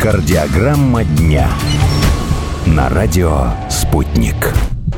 Кардиограмма дня на радио «Спутник».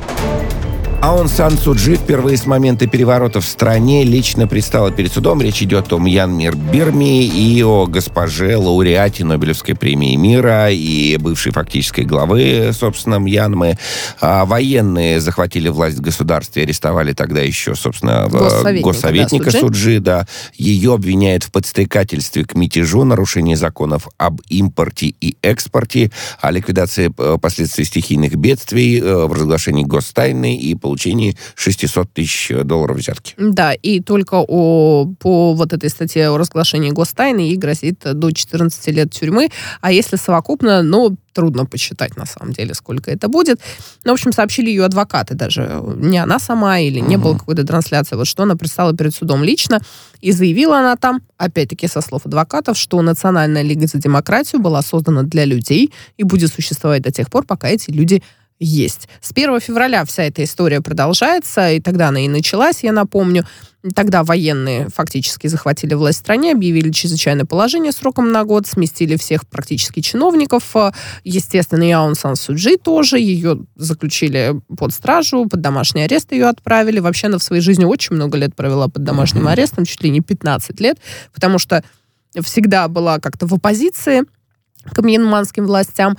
Аун Сан Су Чжи впервые с момента переворота в стране лично предстала перед судом. Речь идет о Мьянме Бирме и о госпоже лауреате Нобелевской премии мира и бывшей фактической главы, собственно, Мьянмы. Военные захватили власть в государстве, арестовали тогда еще, собственно, госсоветника Су Чжи. Да. Ее обвиняют в подстрекательстве к мятежу, нарушении законов об импорте и экспорте, о ликвидации последствий стихийных бедствий, в разглашении гостайны и получении $600 тысяч взятки. Да, и только по вот этой статье о разглашении гостайны ей грозит до 14 лет тюрьмы, а если совокупно, трудно посчитать, на самом деле, сколько это будет. В общем, сообщили ее адвокаты, даже не она сама, или не было какой-то трансляции, вот что она предстала перед судом лично, и заявила она там, опять-таки со слов адвокатов, что Национальная лига за демократию была создана для людей и будет существовать до тех пор, пока эти люди есть. С 1 февраля вся эта история продолжается, и тогда она и началась, я напомню. Тогда военные фактически захватили власть в стране, объявили чрезвычайное положение сроком на год, сместили всех практически чиновников. Естественно, и Аун Сан Су Чжи тоже. Ее заключили под стражу, под домашний арест ее отправили. Вообще она в своей жизни очень много лет провела под домашним арестом, чуть ли не 15 лет, потому что всегда была как-то в оппозиции к мьянманским властям.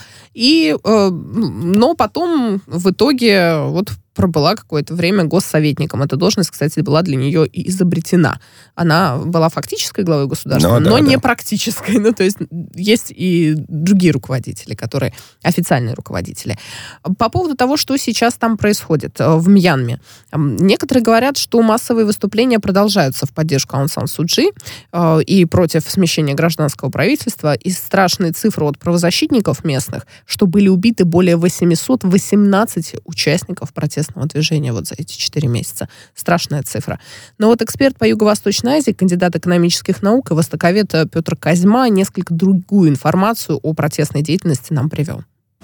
Но потом в итоге пробыла какое-то время госсоветником. Эта должность, кстати, была для нее и изобретена. Она была фактической главой государства, но не практической. То есть есть и другие руководители, которые официальные руководители. По поводу того, что сейчас там происходит в Мьянме. Некоторые говорят, что массовые выступления продолжаются в поддержку Аун Сан Су Чжи и против смещения гражданского правительства. И страшные цифры от правозащитников местных, что были убиты более 818 участников протестного движения за эти 4 месяца. Страшная цифра. Но эксперт по Юго-Восточной Азии, кандидат экономических наук и востоковед Петр Козьма несколько другую информацию о протестной деятельности нам привел.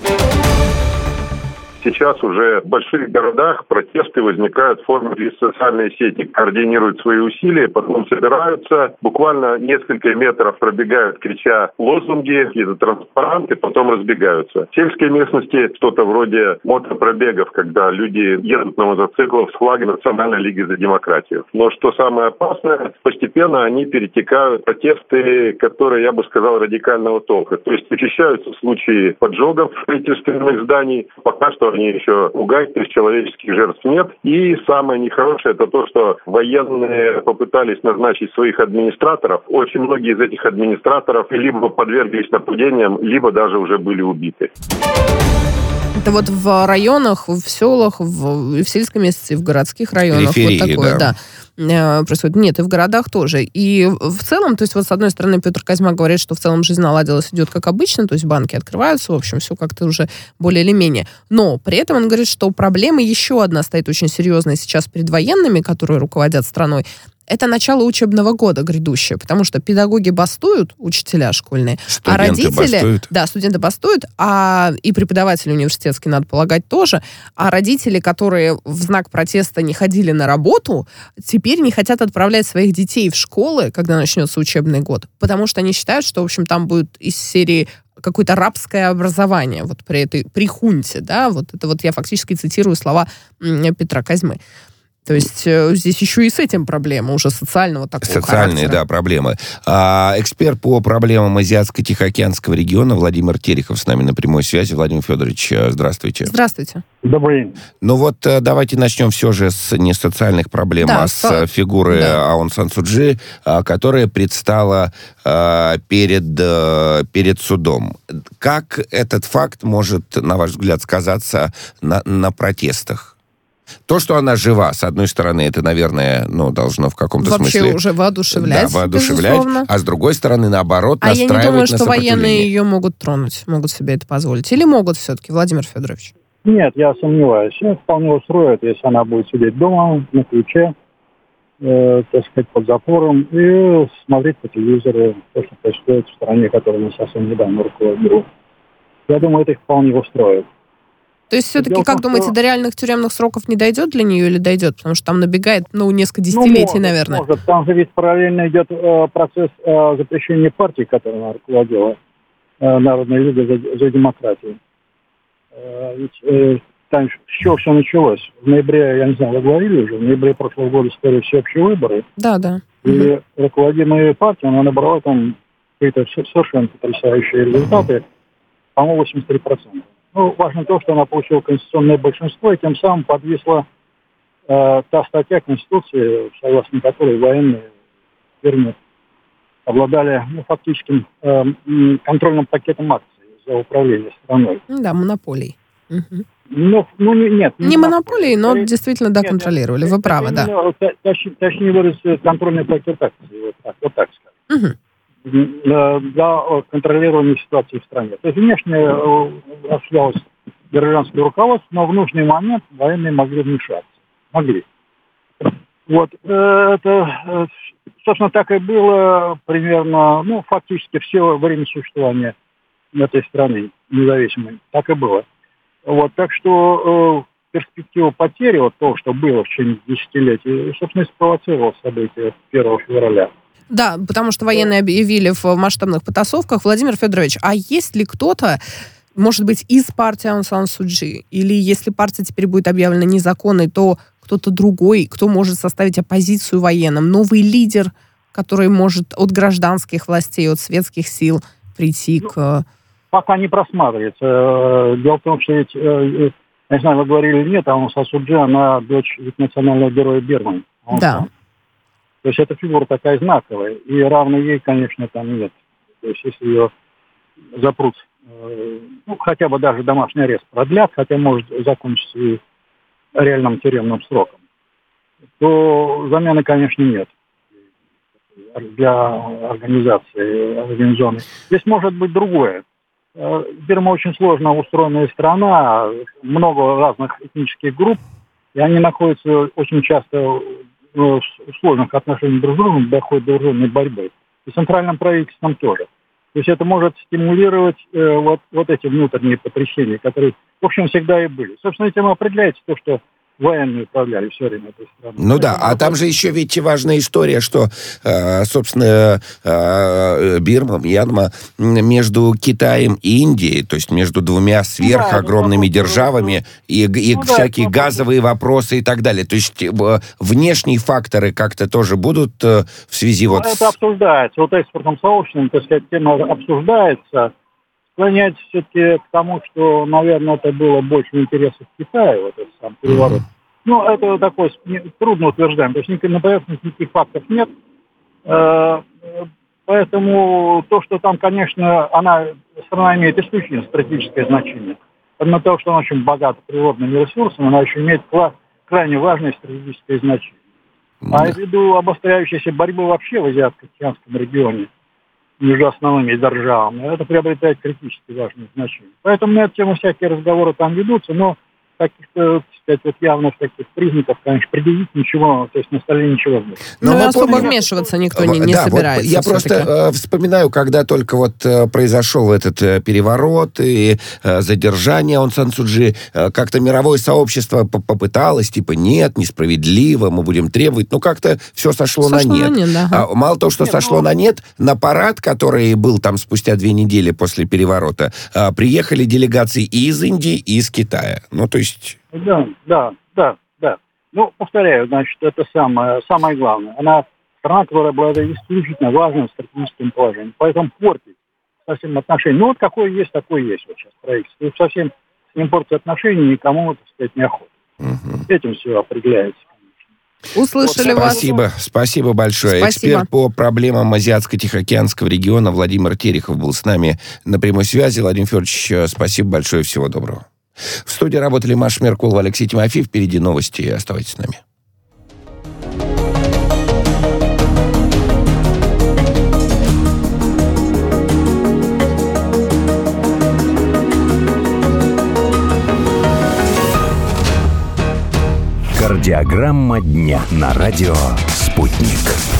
Сейчас уже в больших городах протесты возникают в форме через социальные сети, координируют свои усилия, потом собираются, буквально несколько метров пробегают, крича лозунги, какие-то транспаранты, потом разбегаются. В сельской местности что-то вроде мотопробегов, когда люди едут на мотоциклах с флагом Национальной лиги за демократию. Но что самое опасное, постепенно они перетекают в протесты, которые, я бы сказал, радикального толка. То есть учащаются случаи поджогов правительственных зданий, пока что они еще пугают, то есть человеческих жертв нет. И самое нехорошее это то, что военные попытались назначить своих администраторов. Очень многие из этих администраторов либо подверглись нападениям, либо даже уже были убиты. Это в районах, в селах, в сельской местности, в городских районах. Периферии, такое, да. Происходит. Нет, и в городах тоже. И в целом, то есть с одной стороны, Петр Козьма говорит, что в целом жизнь наладилась, идет как обычно, то есть банки открываются, в общем, все как-то уже более или менее. Но при этом он говорит, что проблема еще одна стоит очень серьезная сейчас перед военными, которые руководят страной. Это начало учебного года грядущее, потому что педагоги бастуют, учителя школьные, студенты а родители... бастуют. Да, студенты бастуют, и преподаватели университетские, надо полагать, тоже. А родители, которые в знак протеста не ходили на работу, теперь не хотят отправлять своих детей в школы, когда начнется учебный год, потому что они считают, что, в общем, там будет из серии какое-то рабское образование при хунте, да, это я фактически цитирую слова Петра Козьмы. То есть здесь еще и с этим проблема уже социального такого Социальные, характера. да, проблемы. Эксперт по проблемам Азиатско-Тихоокеанского региона Владимир Терехов с нами на прямой связи. Владимир Федорович, здравствуйте. Здравствуйте. Добрый день. Давайте начнем все же с не социальных проблем, а с фигуры Аун Сан Су Чжи, которая предстала перед судом. Как этот факт может, на ваш взгляд, сказаться на протестах? То, что она жива, с одной стороны, это, наверное, должно в каком-то смысле... Вообще уже воодушевлять, безусловно. А с другой стороны, наоборот, настраивать на сопротивление. А я не думаю, что военные ее могут тронуть, могут себе это позволить. Или могут все-таки, Владимир Федорович? Нет, я сомневаюсь. Ее вполне устроит, если она будет сидеть дома, на ключе, под запором, и смотреть по телевизору то, что происходит в стране, которой она совсем недавно руководила. Я думаю, это их вполне устроит. То есть все-таки, как думаете, до реальных тюремных сроков не дойдет для нее или дойдет? Потому что там набегает, несколько десятилетий, наверное. Может. Там же ведь параллельно идет процесс запрещения партии, которой она руководила. Народная лига за демократию. Ведь там с чего все началось? В ноябре, я не знаю, вы говорили уже, в ноябре прошлого года состоялись всеобщие выборы. Да. И руководимая партия, она набрала там какие-то совершенно потрясающие результаты, по-моему, 83%. Ну, важно то, что она получила конституционное большинство, и тем самым подвисла та статья Конституции, согласно которой военные фирмы обладали фактическим контрольным пакетом акций за управление страной. Да, монополией. Нет. Не монополией, но действительно, да, контролировали. Вы правы, да. Точнее выразиться, контрольный пакет акций, вот так скажем. Для контролирования ситуации в стране. То есть внешне осуществлялось гражданское руководство, но в нужный момент военные могли вмешаться. Вот. Это, собственно, так и было примерно, фактически все время существования этой страны независимой. Так и было. Вот. Так что перспектива потери, то, что было в течение десятилетий, собственно, спровоцировало события 1 февраля. Да, потому что военные объявили в масштабных потасовках. Владимир Федорович, а есть ли кто-то, может быть, из партии Аун Сан Су Чжи, или если партия теперь будет объявлена незаконной, то кто-то другой, кто может составить оппозицию военным, новый лидер, который может от гражданских властей, от светских сил прийти к... Пока не просматривается. Дело в том, что ведь, я не знаю, вы говорили или нет, Аун Сан Су Чжи, она дочь национального героя Бирмы. Да. То есть эта фигура такая знаковая, и равной ей, конечно, там нет. То есть если ее запрут, хотя бы даже домашний арест продлят, хотя может закончиться и реальным тюремным сроком, то замены, конечно, нет для организации организованной. Здесь может быть другое. Бирма очень сложно устроенная страна, много разных этнических групп, и они находятся очень часто в сложных отношениях друг с другом, доходит до вооруженной борьбы. И центральным правительством тоже. То есть это может стимулировать вот эти внутренние потрясения, которые, в общем, всегда и были. Собственно, этим определяется то, что военные управляли все время этой страной. Ну да, а там же еще ведь важная история, что, собственно, Бирма, Мьянма между Китаем и Индией, то есть между двумя сверхогромными державами, и всякие газовые вопросы и так далее. То есть внешние факторы как-то тоже будут в связи вот это обсуждается. Вот экспортным сообществом, так сказать, тема обсуждается. Склоняется все-таки к тому, что, наверное, это было больше в интересах Китая, вот этот сам переворот. Это такое трудно утверждаем, то есть на поверхности никаких фактов нет. Поэтому то, что там, конечно, страна имеет исключительно стратегическое значение. Помимо того, что она очень богата природными ресурсами, она еще имеет крайне важное стратегическое значение. А ввиду обостряющейся борьбы вообще в Азиатско-Тихоокеанском регионе между основными державами, это приобретает критически важное значение. Поэтому на эту тему всякие разговоры там ведутся, но каких-то, так сказать, явных таких признаков, конечно, предъявить ничего, то есть на столе ничего нет. Но и особо вмешиваться никто не собирается. Я просто вспоминаю, когда только произошел этот переворот и задержание Аун Сан Су Чжи, как-то мировое сообщество попыталось, нет, несправедливо, мы будем требовать, как-то все сошло на нет. Мало того, что сошло на нет, на парад, который был там спустя 2 недели после переворота, приехали делегации и из Индии, и из Китая. То есть... Да. Повторяю, значит, это самое главное. Она страна, которая обладает исключительно важным стратегическим положением. Поэтому портить совсем отношения. Какое есть, такое есть вот сейчас правительство. И совсем с ним портить отношения никому, так сказать, неохота. Этим все определяется. Услышали вас. Спасибо большое. Спасибо. Эксперт по проблемам Азиатско-Тихоокеанского региона Владимир Терехов был с нами на прямой связи. Владимир Федорович, спасибо большое, всего доброго. В студии работали Маша Меркулова, Алексей Тимофеев. Впереди новости. Оставайтесь с нами. Кардиограмма дня на радио «Спутник».